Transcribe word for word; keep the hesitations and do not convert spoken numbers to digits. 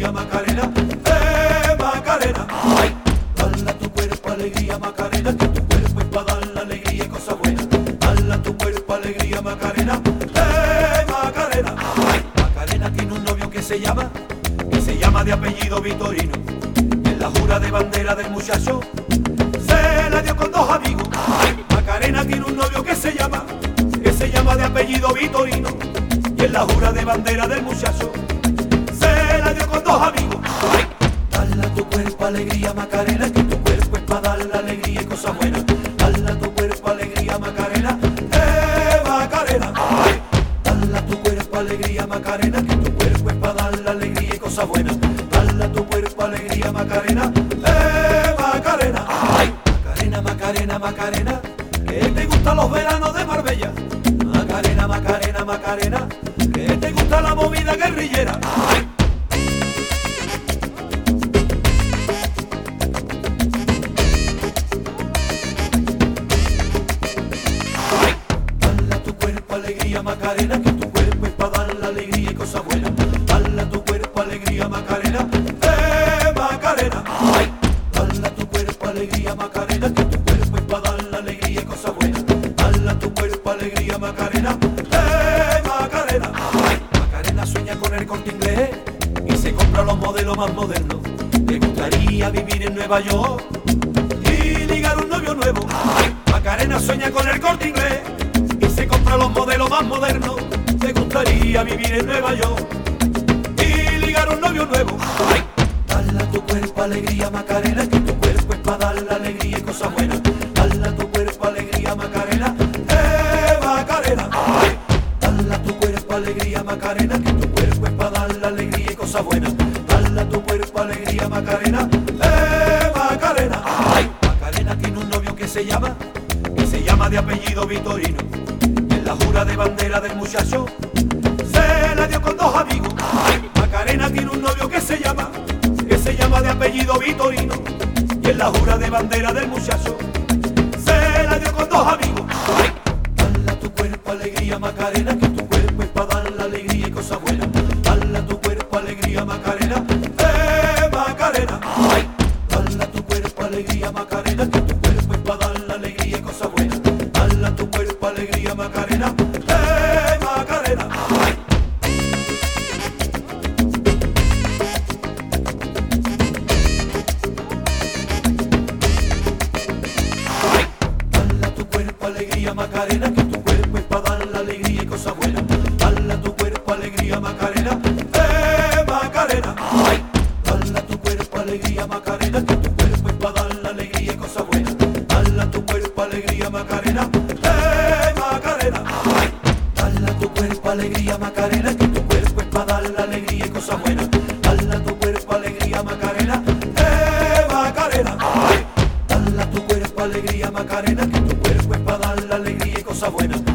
alegría, Macarena, eh, Macarena. Ay, dale a tu cuerpo alegría, Macarena, que tu cuerpo es para dar la alegría y cosas buenas. Dale a tu cuerpo alegría, Macarena, eh, Macarena. Ay, Macarena tiene un novio que se llama, que se llama de apellido Vitorino. Y en la jura de bandera del muchacho se la dio con dos amigos. Ay, Macarena tiene un novio que se llama, que se llama de apellido Vitorino. Y en la jura de bandera del muchacho se la dio con dos amigos. Ay, dale a tu cuerpo alegría, Macarena, que tu cuerpo es para dar la alegría y cosas buenas. Dale a tu cuerpo alegría, Macarena, eh, Macarena. Ay, dale a tu cuerpo alegría, Macarena, que tu cuerpo es para dar la alegría y cosas buenas. Dale a tu cuerpo alegría, Macarena, eh, Macarena. Ay, Macarena, Macarena, Macarena, que te gustan los veranos de Marbella. Macarena, Macarena, Macarena, que te gusta la movida guerrillera. Ay, dale a tu cuerpo alegría, Macarena, que tu cuerpo es para dar la alegría y cosas buenas. Dale a tu cuerpo alegría, Macarena, eh, Macarena. Ay, dale a tu cuerpo alegría, Macarena, que tu cuerpo es para dar la alegría y cosas buenas. Dale a tu cuerpo alegría, Macarena, eh, Macarena. Ay, Macarena sueña con el Corte Inglés y se compra los modelos más modernos. Le gustaría vivir en Nueva York y ligar un novio nuevo. Ay, Macarena sueña con el Corte Inglés y se compra los modelos más modernos. Le gustaría vivir en Nueva York y ligar un novio nuevo. Ay, dale a tu cuerpo alegría, Macarena, que tu cuerpo es para dar la alegría y cosas buenas. Dale a tu cuerpo alegría, Macarena, eh, Macarena. Ay, dale a tu cuerpo alegría, Macarena, que tu cuerpo es para dar la alegría y cosas buenas. Dale a tu cuerpo alegría, Macarena, eh, Macarena. Ay, Macarena tiene un novio que se llama, que se llama de apellido Vitorino. Y en la jura de bandera del muchacho se la dio con dos amigos. Ay, Macarena tiene un novio que se llama, que se llama de apellido Vitorino. Y en la jura de bandera del muchacho se la dio con dos amigos. Ay, dale a tu cuerpo alegría, Macarena, que tu cuerpo es para dar la alegría y cosas buenas. Dale a tu cuerpo alegría, Macarena, eh, Macarena. Ay, dale a tu cuerpo alegría, Macarena, que tu cuerpo es para dar la alegría y cosas buenas. Dale a tu cuerpo alegría, Macarena, eh, Macarena. Ay, dale a tu cuerpo alegría, Macarena, que tu cuerpo es para dar la alegría y cosas buenas. Dale a tu cuerpo alegría, Macarena, eh, Macarena. Ay, dale a tu cuerpo alegría, Macarena, que tu cuerpo es para dar la alegría y cosas buenas. Dale a tu cuerpo alegría, Macarena, eh, Macarena. Ay, dale a tu cuerpo alegría, Macarena, que tu cuerpo es para dar la alegría y cosas buenas. Dale a tu cuerpo alegría, Macarena, eh, Macarena. Ay, dale a tu cuerpo alegría, Macarena, que tu cuerpo es para dar la alegría y cosas buenas.